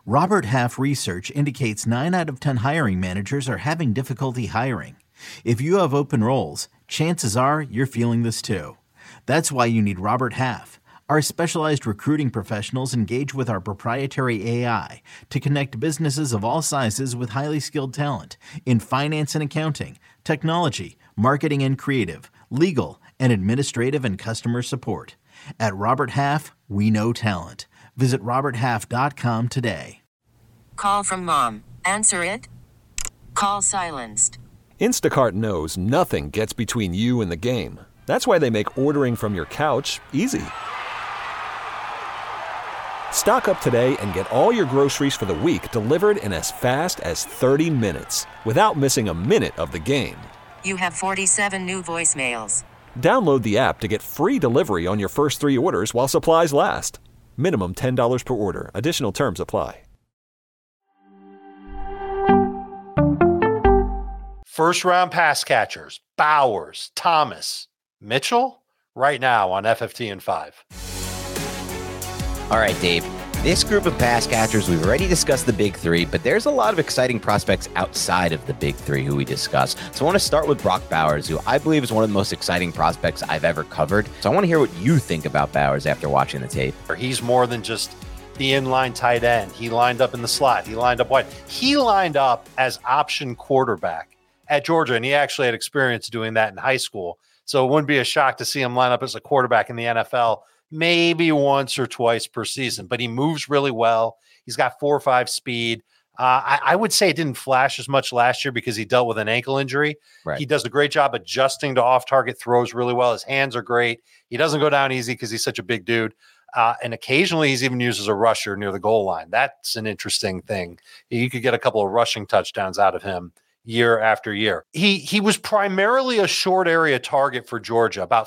Robert Half research indicates 9 out of 10 hiring managers are having difficulty hiring. If you have open roles, chances are you're feeling this too. That's why you need Robert Half. Our specialized recruiting professionals engage with our proprietary AI to connect businesses of all sizes with highly skilled talent in finance and accounting, technology, marketing and creative, legal, and administrative and customer support. At Robert Half, we know talent. Visit roberthalf.com today. Call from mom. Answer it. Call silenced. Instacart knows nothing gets between you and the game. That's why they make ordering from your couch easy. Stock up today and get all your groceries for the week delivered in as fast as 30 minutes without missing a minute of the game. You have 47 new voicemails. Download the app to get free delivery on your first 3 orders while supplies last. Minimum $10 per order. Additional terms apply. First round pass catchers, Bowers, Thomas, Mitchell, right now on FFT and 5. All right, Dave, this group of pass catchers, we've already discussed the big three, but there's a lot of exciting prospects outside of the big three who we discussed. So I want to start with Brock Bowers, who I believe is one of the most exciting prospects I've ever covered. So I want to hear what you think about Bowers after watching the tape. He's more than just the inline tight end. He lined up in the slot. He lined up wide. He lined up as option quarterback at Georgia, and he actually had experience doing that in high school. So it wouldn't be a shock to see him line up as a quarterback in the NFL maybe once or twice per season, but he moves really well. He's got 4.5 speed. I would say it didn't flash as much last year because he dealt with an ankle injury. Right. He does a great job adjusting to off-target throws really well. His hands are great. He doesn't go down easy because he's such a big dude. And occasionally he's even used as a rusher near the goal line. That's an interesting thing. You could get a couple of rushing touchdowns out of him year after year. He was primarily a short area target for Georgia. About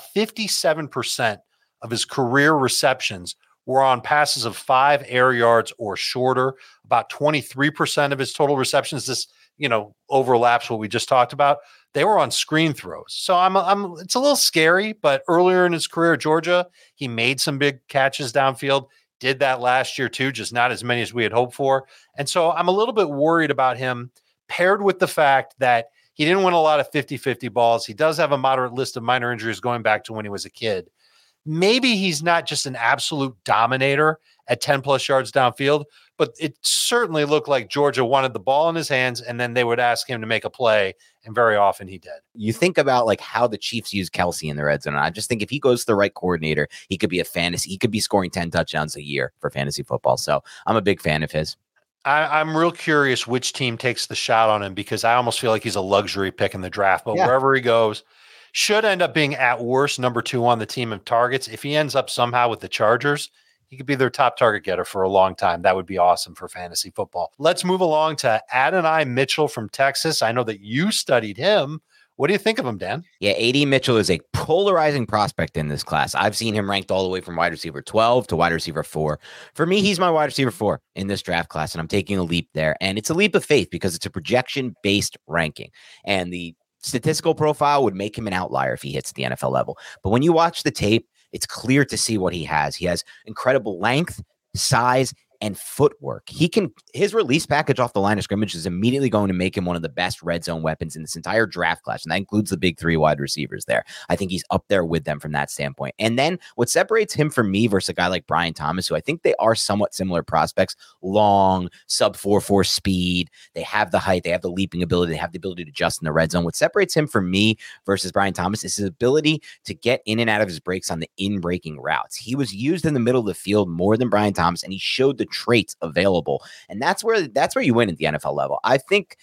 57% of his career receptions were on passes of 5 air yards or shorter. About 23% of his total receptions, this, overlaps what we just talked about. They were on screen throws. So it's a little scary, but earlier in his career at Georgia, he made some big catches downfield. Did that last year too, just not as many as we had hoped for. And so I'm a little bit worried about him, paired with the fact that he didn't win a lot of 50-50 balls. He does have a moderate list of minor injuries going back to when he was a kid. Maybe he's not just an absolute dominator at 10 plus yards downfield, but it certainly looked like Georgia wanted the ball in his hands and then they would ask him to make a play. And very often he did. You think about like how the Chiefs use Kelsey in the red zone. I just think if he goes to the right coordinator, he could be he could be scoring 10 touchdowns a year for fantasy football. So I'm a big fan of his. I'm real curious which team takes the shot on him because I almost feel like he's a luxury pick in the draft, but wherever he goes, should end up being at worst number 2 on the team of targets. If he ends up somehow with the Chargers, he could be their top target getter for a long time. That would be awesome for fantasy football. Let's move along to Adonai Mitchell from Texas. I know that you studied him. What do you think of him, Dan? Yeah, A.D. Mitchell is a polarizing prospect in this class. I've seen him ranked all the way from wide receiver 12 to wide receiver 4. For me, he's my wide receiver 4 in this draft class, and I'm taking a leap there. And it's a leap of faith because it's a projection-based ranking. And the statistical profile would make him an outlier if he hits the NFL level. But when you watch the tape, it's clear to see what he has. He has incredible length, size, and footwork. His release package off the line of scrimmage is immediately going to make him one of the best red zone weapons in this entire draft class. And that includes the big 3 wide receivers there. I think he's up there with them from that standpoint. And then what separates him from me versus a guy like Brian Thomas, who I think they are somewhat similar prospects, long, sub 4.4 speed. They have the height. They have the leaping ability. They have the ability to adjust in the red zone. What separates him from me versus Brian Thomas is his ability to get in and out of his breaks on the in-breaking routes. He was used in the middle of the field more than Brian Thomas, and he showed the traits available. And that's where you win at the NFL level. I think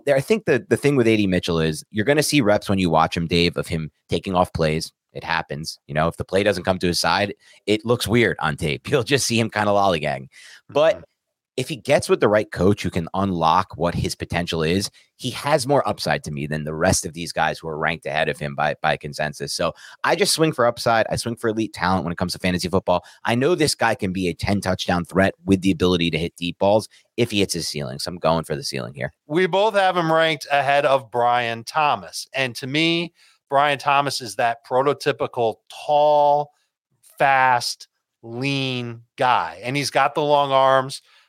the thing with A.D. Mitchell is you're going to see reps when you watch him, Dave, of him taking off plays. It happens. If the play doesn't come to his side, it looks weird on tape. You'll just see him kind of lollygagging. But if he gets with the right coach who can unlock what his potential is, he has more upside to me than the rest of these guys who are ranked ahead of him by consensus. So I just swing for upside. I swing for elite talent when it comes to fantasy football. I know this guy can be a 10 touchdown threat with the ability to hit deep balls if he hits his ceiling. So I'm going for the ceiling here. We both have him ranked ahead of Brian Thomas. And to me, Brian Thomas is that prototypical tall, fast, lean guy. And he's got the long arms.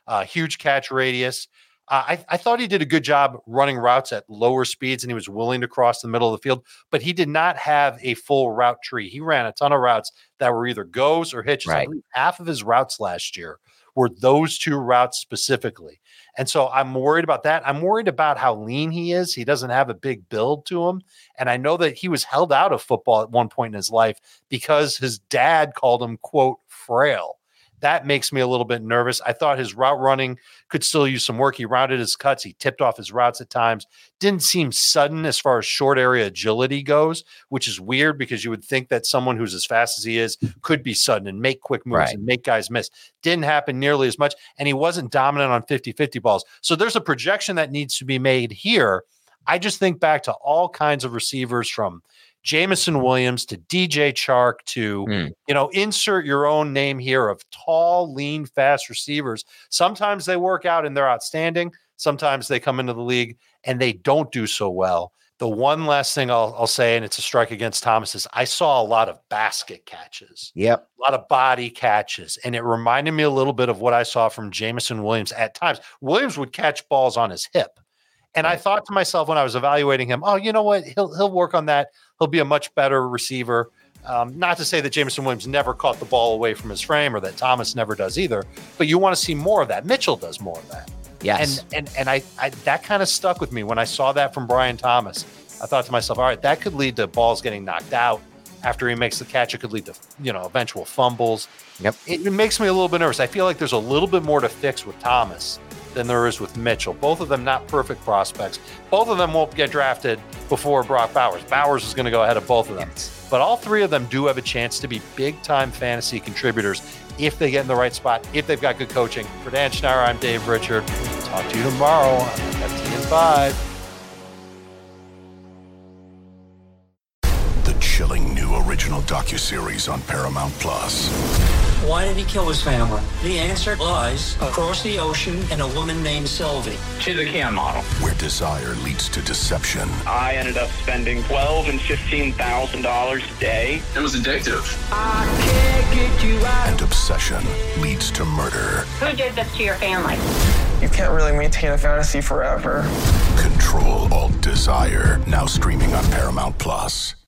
huge catch radius. I thought he did a good job running routes at lower speeds, and he was willing to cross the middle of the field, but he did not have a full route tree. He ran a ton of routes that were either goes or hitches. Right. I believe half of his routes last year were those two routes specifically. And so I'm worried about that. I'm worried about how lean he is. He doesn't have a big build to him. And I know that he was held out of football at one point in his life because his dad called him, quote, frail. That makes me a little bit nervous. I thought his route running could still use some work. He rounded his cuts. He tipped off his routes at times. Didn't seem sudden as far as short area agility goes, which is weird because you would think that someone who's as fast as he is could be sudden and make quick moves and make guys miss. Didn't happen nearly as much, and he wasn't dominant on 50-50 balls. So there's a projection that needs to be made here. I just think back to all kinds of receivers from Jameson Williams to DJ Chark to, insert your own name here of tall, lean, fast receivers. Sometimes they work out and they're outstanding. Sometimes they come into the league and they don't do so well. The one last thing I'll say, and it's a strike against Thomas, is I saw a lot of basket catches. Yep. A lot of body catches. And it reminded me a little bit of what I saw from Jameson Williams at times. Williams would catch balls on his hip. And I thought to myself when I was evaluating him, oh, you know what? He'll work on that. He'll be a much better receiver. Not to say that Jameson Williams never caught the ball away from his frame or that Thomas never does either, but you want to see more of that. Mitchell does more of that. Yes. And I that kind of stuck with me when I saw that from Brian Thomas. I thought to myself, all right, that could lead to balls getting knocked out after he makes the catch. It could lead to, eventual fumbles. Yep. It makes me a little bit nervous. I feel like there's a little bit more to fix with Thomas than there is with Mitchell. Both of them not perfect prospects. Both of them won't get drafted before Brock Bowers. Bowers is going to go ahead of both of them. But all three of them do have a chance to be big-time fantasy contributors if they get in the right spot, if they've got good coaching. For Dan Schneider, I'm Dave Richard. Talk to you tomorrow on FT&5. The chilling new original docuseries on Paramount Plus. Why did he kill his family? The answer lies across the ocean in a woman named Sylvie. She's a CAN model. Where desire leads to deception. I ended up spending $12,000 and $15,000 a day. It was addictive. I can't get you out. And obsession leads to murder. Who did this to your family? You can't really maintain a fantasy forever. Control Alt Desire. Now streaming on Paramount Plus.